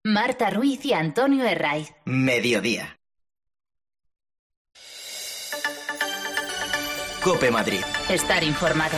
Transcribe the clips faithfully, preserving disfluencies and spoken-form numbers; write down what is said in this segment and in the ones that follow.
Marta Ruiz y Antonio Herraiz. Mediodía. COPE Madrid. Estar informado.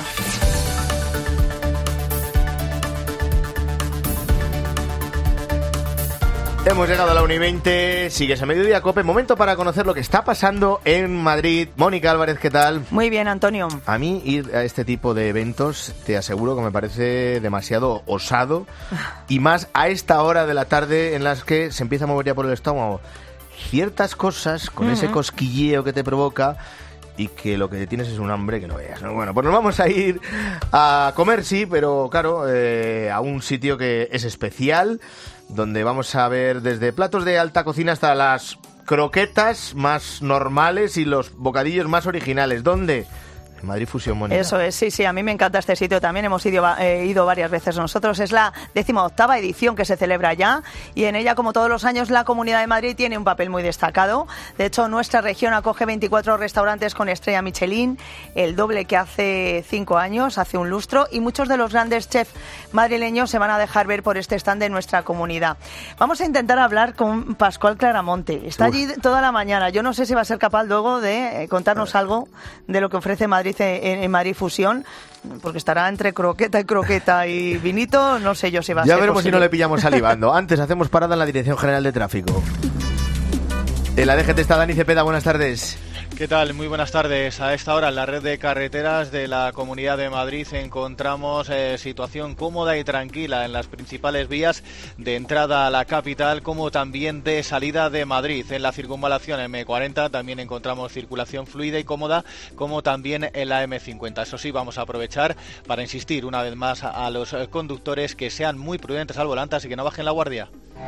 Hemos llegado a la una y veinte, sigues a Mediodía COPE, momento para conocer lo que está pasando en Madrid. Mónica Álvarez, ¿qué tal? Muy bien, Antonio. A mí ir a este tipo de eventos, te aseguro que me parece demasiado osado, y más a esta hora de la tarde en las que se empieza a mover ya por el estómago ciertas cosas con uh-huh. ese cosquilleo que te provoca y que lo que tienes es un hambre que no veas, ¿no? Bueno, pues nos vamos a ir a comer, sí, pero claro, eh, a un sitio que es especial, donde vamos a ver desde platos de alta cocina hasta las croquetas más normales y los bocadillos más originales. ¿Dónde? Madrid Fusión, Mónica. Eso es, sí, sí, a mí me encanta este sitio también, hemos ido, eh, ido varias veces nosotros, es la decimoctava edición que se celebra ya y en ella, como todos los años, la Comunidad de Madrid tiene un papel muy destacado. De hecho, nuestra región acoge veinticuatro restaurantes con estrella Michelin, el doble que hace cinco años, hace un lustro, y muchos de los grandes chefs madrileños se van a dejar ver por este stand de nuestra comunidad. Vamos a intentar hablar con Pascual Claramonte, está Uf. allí toda la mañana, yo no sé si va a ser capaz luego de contarnos algo de lo que ofrece Madrid En, en Madrid Fusión, porque estará entre croqueta y croqueta y vinito, no sé yo si va a ya ser Ya veremos posible. Si no le pillamos salivando. Antes hacemos parada en la Dirección General de Tráfico. En la D G T está Dani Cepeda, buenas tardes. ¿Qué tal? Muy buenas tardes. A esta hora en la red de carreteras de la Comunidad de Madrid encontramos eh, situación cómoda y tranquila en las principales vías de entrada a la capital, como también de salida de Madrid. En la circunvalación eme cuarenta también encontramos circulación fluida y cómoda, como también en la eme cincuenta. Eso sí, vamos a aprovechar para insistir una vez más a, a los conductores que sean muy prudentes al volante y que no bajen la guardia.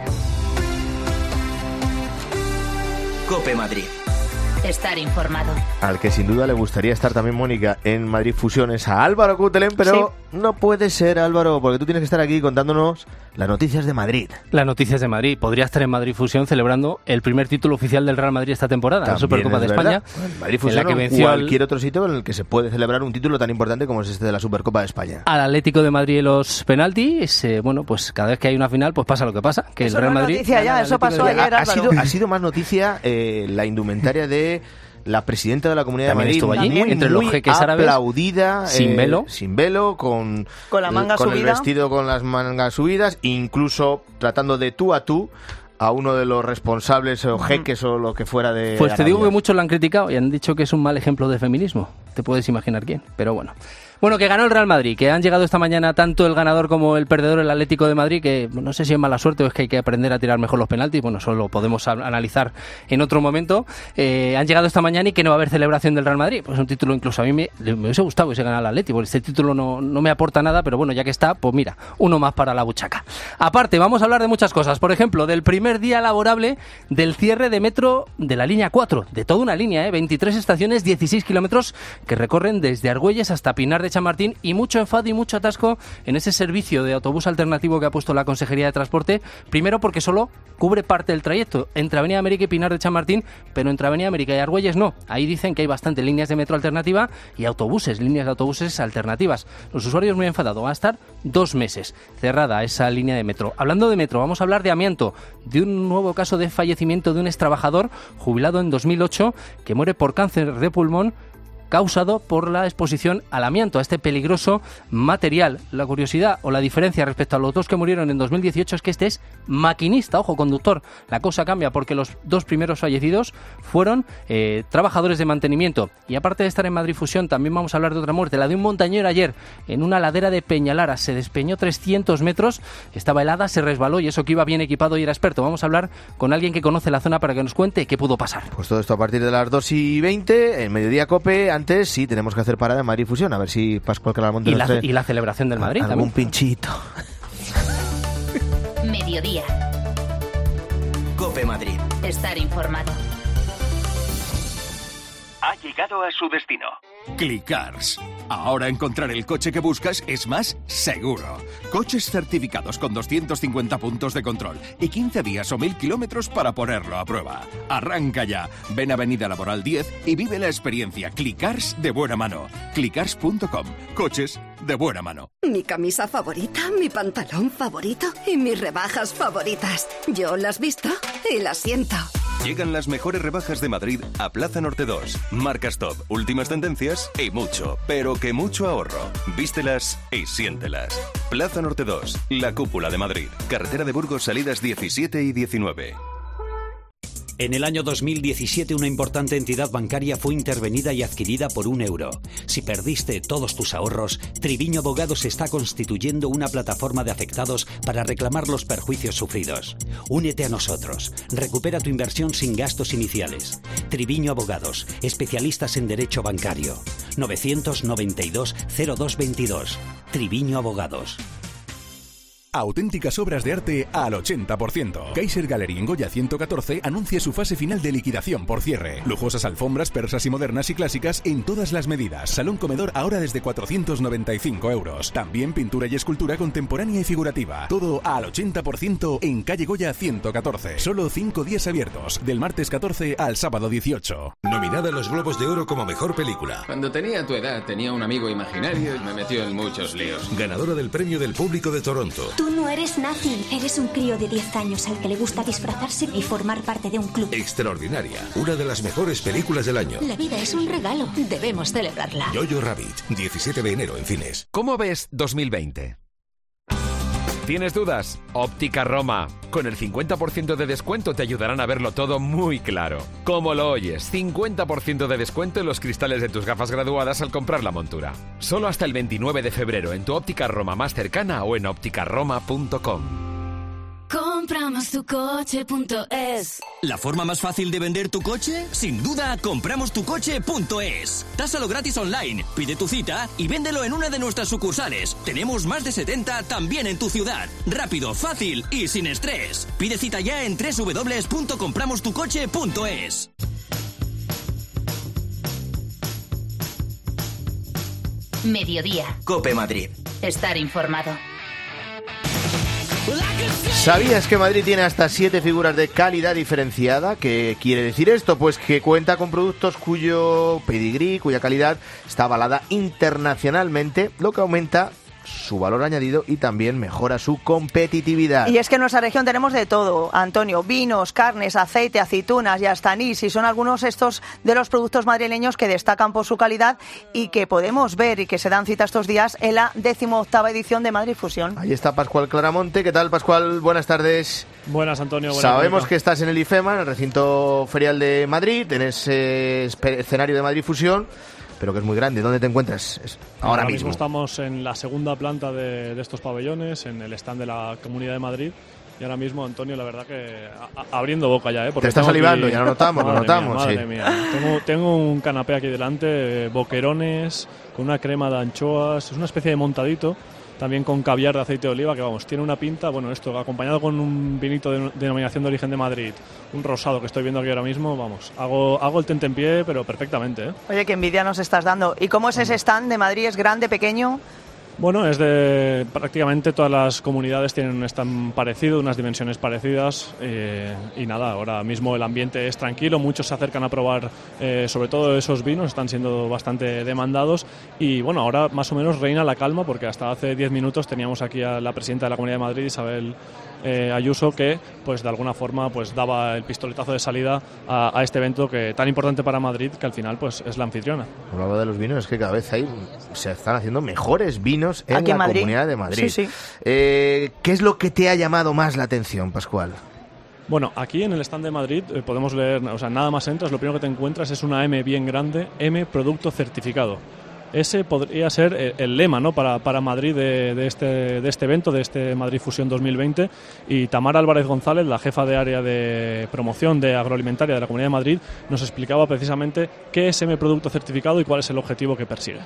COPE Madrid. Estar informado. Al que sin duda le gustaría estar también, Mónica, en Madrid Fusión es a Álvaro Cutelén, pero sí. No puede ser, Álvaro, porque tú tienes que estar aquí contándonos las noticias de Madrid. Las noticias de Madrid. Podría estar en Madrid Fusión celebrando el primer título oficial del Real Madrid esta temporada, también la Supercopa de verdad. España. Bueno, Madrid Fusión en la que venció cualquier al... otro sitio en el que se puede celebrar un título tan importante como es este de la Supercopa de España. Al Atlético de Madrid en los penaltis, eh, bueno, pues cada vez que hay una final, pues pasa lo que pasa, que eso el Real no Madrid... Noticia ya, eso pasó ayer, ha, ha, sido, ha sido más noticia eh, la indumentaria de la presidenta de la Comunidad También de Madrid, estuvo allí, muy, entre muy los jeques árabes, aplaudida, sin eh, velo, sin velo, con, con la manga con subida, el vestido con las mangas subidas, incluso tratando de tú a tú a uno de los responsables o jeques o lo que fuera de Pues te Arabia. digo que muchos lo han criticado y han dicho que es un mal ejemplo de feminismo. Te puedes imaginar quién, pero bueno. Bueno, que ganó el Real Madrid, que han llegado esta mañana tanto el ganador como el perdedor, el Atlético de Madrid, que no sé si es mala suerte o es que hay que aprender a tirar mejor los penaltis, bueno, eso lo podemos analizar en otro momento. Eh, han llegado esta mañana y que no va a haber celebración del Real Madrid, pues un título incluso a mí me, me hubiese gustado que se ganara el Atlético, porque este título no, no me aporta nada, pero bueno, ya que está, pues mira, uno más para la buchaca. Aparte, vamos a hablar de muchas cosas, por ejemplo, del primer día laborable del cierre de metro de la línea cuatro, de toda una línea, ¿eh? veintitrés estaciones, dieciséis kilómetros que recorren desde Argüelles hasta Pinar de Chamartín, y mucho enfado y mucho atasco en ese servicio de autobús alternativo que ha puesto la Consejería de Transporte, primero porque solo cubre parte del trayecto entre Avenida América y Pinar de Chamartín, pero entre Avenida América y Argüelles no. Ahí dicen que hay bastantes líneas de metro alternativa y autobuses, líneas de autobuses alternativas. Los usuarios muy enfadados, van a estar dos meses cerrada esa línea de metro. Hablando de metro, vamos a hablar de amianto, de un nuevo caso de fallecimiento de un extrabajador jubilado en dos mil ocho que muere por cáncer de pulmón causado por la exposición al amianto, a este peligroso material. La curiosidad o la diferencia respecto a los dos que murieron en dos mil dieciocho es que este es maquinista, ojo, conductor. La cosa cambia porque los dos primeros fallecidos fueron eh, trabajadores de mantenimiento. Y aparte de estar en Madrid Fusión, también vamos a hablar de otra muerte, la de un montañero ayer en una ladera de Peñalara. Se despeñó trescientos metros, estaba helada, se resbaló y eso que iba bien equipado y era experto. Vamos a hablar con alguien que conoce la zona para que nos cuente qué pudo pasar. Pues todo esto a partir de las dos y veinte, en Mediodía COPE. Antes sí tenemos que hacer parada en Madrid Fusión, a ver si Pascual Claramonte y nos la, trae y la celebración del Madrid algún también. pinchito. Mediodía. COPE Madrid. Estar informado. Ha llegado a su destino. Clicars. Ahora encontrar el coche que buscas es más seguro. Coches certificados con doscientos cincuenta puntos de control y quince días o mil kilómetros para ponerlo a prueba. Arranca ya. Ven a Avenida Laboral diez y vive la experiencia Clicars de buena mano. Clicars punto com. Coches de buena mano. Mi camisa favorita, mi pantalón favorito y mis rebajas favoritas. Yo las visto y las siento. Llegan las mejores rebajas de Madrid a Plaza Norte dos. Marcas top, últimas tendencias y mucho, pero que mucho ahorro. Vístelas y siéntelas. Plaza Norte dos, la cúpula de Madrid. Carretera de Burgos, salidas diecisiete y diecinueve. En el año dos mil diecisiete una importante entidad bancaria fue intervenida y adquirida por un euro. Si perdiste todos tus ahorros, Triviño Abogados está constituyendo una plataforma de afectados para reclamar los perjuicios sufridos. Únete a nosotros. Recupera tu inversión sin gastos iniciales. Triviño Abogados, especialistas en derecho bancario. novecientos noventa y dos cero dos veintidós. Triviño Abogados. Auténticas obras de arte al ochenta por ciento. Kaiser Gallery en Goya ciento catorce anuncia su fase final de liquidación por cierre. Lujosas alfombras persas y modernas y clásicas en todas las medidas. Salón comedor ahora desde cuatrocientos noventa y cinco euros. También pintura y escultura contemporánea y figurativa. Todo al ochenta por ciento en calle Goya ciento catorce. Solo cinco días abiertos, del martes catorce al sábado dieciocho. Nominada a los Globos de Oro como mejor película. Cuando tenía tu edad tenía un amigo imaginario y me metió en muchos líos. Ganadora del premio del público de Toronto. Tú no eres nazi, eres un crío de diez años al que le gusta disfrazarse y formar parte de un club. Extraordinaria, una de las mejores películas del año. La vida es un regalo, debemos celebrarla. Jojo Rabbit, diecisiete de enero en cines. ¿Cómo ves dos mil veinte? ¿Tienes dudas? Óptica Roma. Con el cincuenta por ciento de descuento te ayudarán a verlo todo muy claro. ¿Cómo lo oyes? cincuenta por ciento de descuento en los cristales de tus gafas graduadas al comprar la montura. Solo hasta el veintinueve de febrero en tu Óptica Roma más cercana o en óptica roma punto com. Compramos tu coche punto es. ¿La forma más fácil de vender tu coche? Sin duda, compramos tu coche punto es. Tásalo gratis online, pide tu cita y véndelo en una de nuestras sucursales. Tenemos más de setenta también en tu ciudad. Rápido, fácil y sin estrés. Pide cita ya en doble u doble u doble u punto compramos tu coche punto es. Mediodía. COPE Madrid. Estar informado. ¿Sabías que Madrid tiene hasta siete figuras de calidad diferenciada? ¿Qué quiere decir esto? Pues que cuenta con productos cuyo pedigrí, cuya calidad está avalada internacionalmente, lo que aumenta su valor añadido y también mejora su competitividad. Y es que en nuestra región tenemos de todo, Antonio, vinos, carnes, aceite, aceitunas y hasta anís, y son algunos estos de los productos madrileños que destacan por su calidad y que podemos ver y que se dan cita estos días en la decimoctava edición de Madrid Fusión. Ahí está Pascual Claramonte. ¿Qué tal, Pascual? Buenas tardes. Buenas, Antonio. Buenas Sabemos tardes. que estás en el IFEMA, en el recinto ferial de Madrid, en ese escenario de Madrid Fusión, pero que es muy grande. ¿Dónde te encuentras ahora, ahora mismo? mismo estamos en la segunda planta de, de estos pabellones, en el stand de la Comunidad de Madrid. Y ahora mismo, Antonio, la verdad que a, a, abriendo boca ya, ¿eh? Porque te estás salivando, aquí... ya lo notamos, madre lo notamos. Mía, madre sí. mía. Tengo, tengo un canapé aquí delante, boquerones, con una crema de anchoas, es una especie de montadito, también con caviar de aceite de oliva, que vamos, tiene una pinta, bueno, esto acompañado con un vinito de denominación de origen de Madrid, un rosado que estoy viendo aquí ahora mismo, vamos, hago, hago el tentempié, pero perfectamente, ¿eh? Oye, qué envidia nos estás dando. ¿Y cómo es ese stand de Madrid? ¿Es grande, pequeño? Bueno, es de prácticamente todas las comunidades tienen un stand parecido, unas dimensiones parecidas eh, y nada, ahora mismo el ambiente es tranquilo, muchos se acercan a probar eh, sobre todo esos vinos, están siendo bastante demandados y bueno, ahora más o menos reina la calma porque hasta hace diez minutos teníamos aquí a la presidenta de la Comunidad de Madrid, Isabel eh, Ayuso, que pues de alguna forma pues daba el pistoletazo de salida a, a este evento que tan importante para Madrid, que al final pues es la anfitriona. Hablaba de los vinos, es que cada vez hay, se están haciendo mejores vinos en Aquí la en Madrid. Comunidad de Madrid. Sí, sí. Eh, ¿Qué es lo que te ha llamado más la atención, Pascual? Bueno, aquí en el stand de Madrid eh, podemos leer, o sea, nada más entras, lo primero que te encuentras es una M bien grande, M Producto Certificado. Ese podría ser el, el lema, ¿no?, para, para Madrid de, de, este, de este evento, de este Madrid Fusión dos mil veinte. Y Tamara Álvarez González, la jefa de área de promoción de agroalimentaria de la Comunidad de Madrid, nos explicaba precisamente qué es M Producto Certificado y cuál es el objetivo que persigue.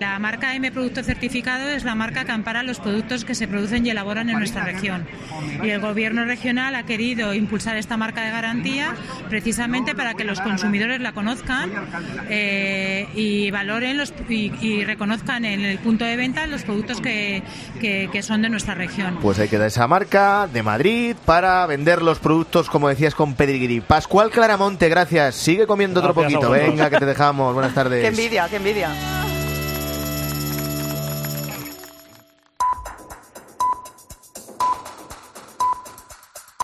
La marca M Producto Certificado es la marca que ampara los productos que se producen y elaboran en nuestra región. Y el Gobierno regional ha querido impulsar esta marca de garantía precisamente para que los consumidores la conozcan eh, y valoren los, y, y reconozcan en el punto de venta los productos que, que, que son de nuestra región. Pues ahí queda esa marca de Madrid para vender los productos, como decías, con Pedigree. Pascual Claramonte, gracias. Sigue comiendo gracias otro poquito. Venga, que te dejamos. Buenas tardes. Qué envidia, qué envidia.